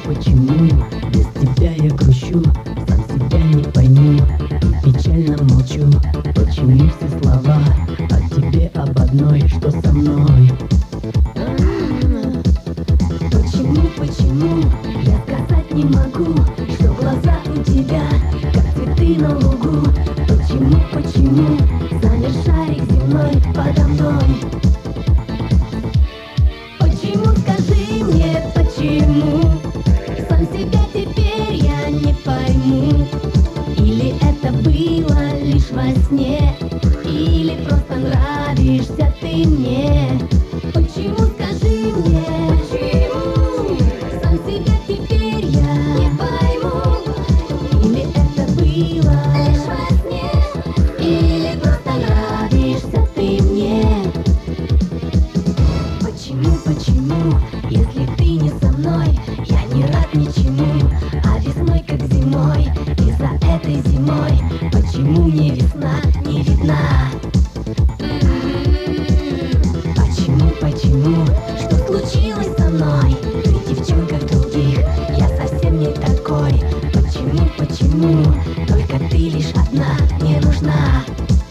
почему без тебя я грущу, сам себя не пойму и печально молчу. Почему все слова о тебе об одной, что со мной? Почему я сказать не могу, что глаза у тебя как цветы на лугу? Почему замер шарик земной подо мной? Почему, скажи мне, почему? Сам себя теперь я не пойму. Или это было лишь во сне, или просто нравишься ты мне? Почему, скажи мне, почему? Сам себя теперь я не пойму. Или это было лишь во сне, или просто нравишься ты мне? Почему, если ты не со мной, я не рад ничему, а весной как зимой, и за этой зимой почему мне весна не видна? Почему, что случилось со мной? При девчонках других я совсем не такой. Почему, только ты лишь одна мне нужна?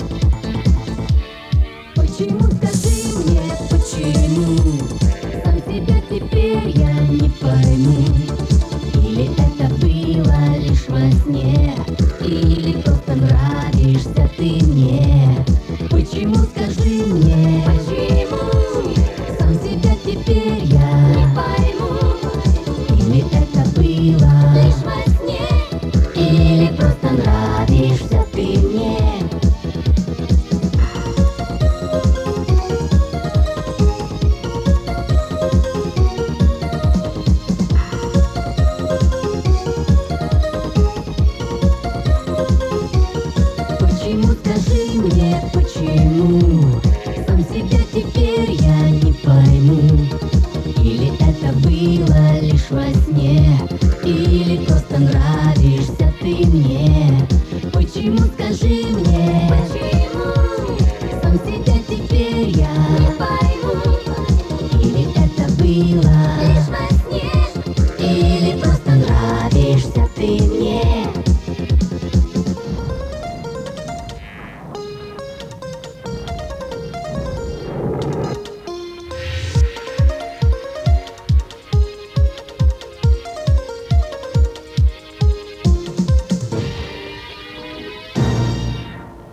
Почему, скажи мне, почему? Сам себя теперь я не пойму. Или это было лишь во сне, или просто нравишься ты мне? Почему, скажи мне, почему? Сам себя теперь я не пойму. Или это было лишь во сне, или просто нравишься ты мне? Почему, скажи мне, почему? Сам себя теперь я не пойму. Или это было лишь во сне, или просто нравишься ты мне? Почему, скажи мне, почему? Сам себя теперь я не пойму. Или это было лишь во сне, или просто нравишься ты мне?